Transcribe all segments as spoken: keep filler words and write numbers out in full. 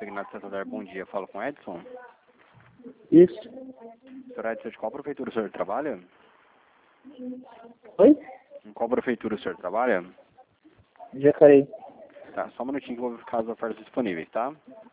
Consignado Santander, bom dia. Falo com Edson. Isso. Senhor Edson, de qual prefeitura o senhor trabalha? Oi? Em qual prefeitura o senhor trabalha? Jacareí. Tá, só um minutinho que eu vou verificar as ofertas disponíveis, tá?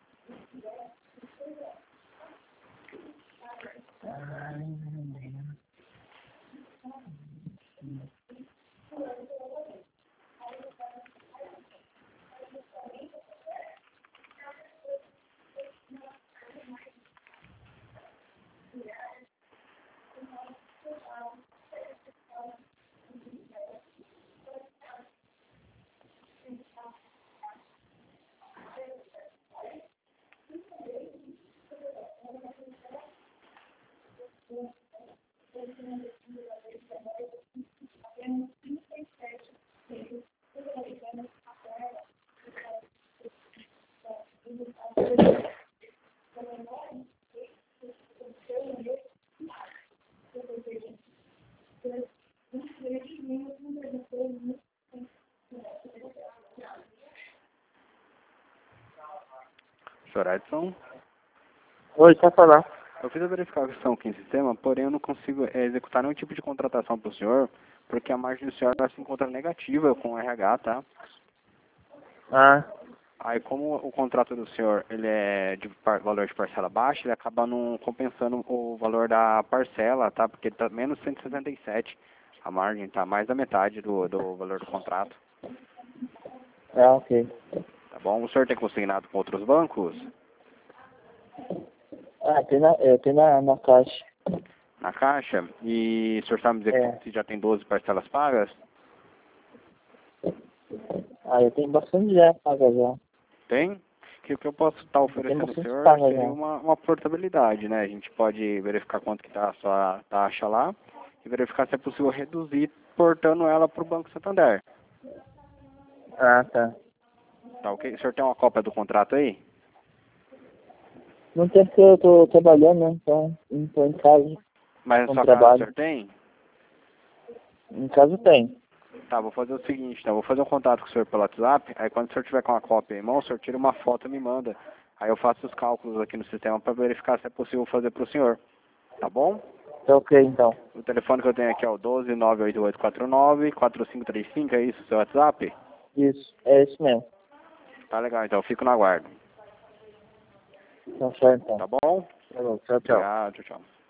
Senhor Edson? Oi, só falar. Eu fiz a verificação aqui em sistema, porém eu não consigo é, executar nenhum tipo de contratação para o senhor, porque a margem do senhor ela se encontra negativa com o R H, tá? Ah, Aí como o contrato do senhor ele é de par, valor de parcela baixa, ele acaba não compensando o valor da parcela, tá? Porque ele tá menos cento e sessenta e sete. A margem tá mais da metade do, do valor do contrato. é ok. Tá bom? O senhor tem consignado com outros bancos? Ah, tem na, é, tem na, na caixa. Na caixa? E o senhor sabe dizer É. que já tem doze parcelas pagas? Ah, eu tenho bastante já paga já. Tem? Que o que eu posso estar oferecendo ao bastante senhor paga seria já. uma, uma portabilidade, né? A gente pode verificar quanto que está a sua taxa lá e verificar se é possível reduzir portando ela para o Banco Santander. Ah, tá. Tá ok? O senhor tem uma cópia do contrato aí? No tempo que eu tô trabalhando, né? Então, não tô em casa. Mas na Com sua casa o trabalho. senhor tem? Em casa tem. Tá, vou fazer o seguinte, tá? Vou fazer um contato com o senhor pelo WhatsApp, aí quando o senhor tiver com a cópia em mão, o senhor tira uma foto e me manda. Aí eu faço os cálculos aqui no sistema para verificar se é possível fazer para o senhor. Tá bom? Tá ok, então. O telefone que eu tenho aqui é o doze nove oito oito quatro nove quatro cinco três cinco, é isso o seu WhatsApp? Isso. É isso mesmo. Tá legal, então eu fico no aguardo. Então, só então. Tá bom? Tá bom. Tchau, tchau. Obrigado, tchau, tchau.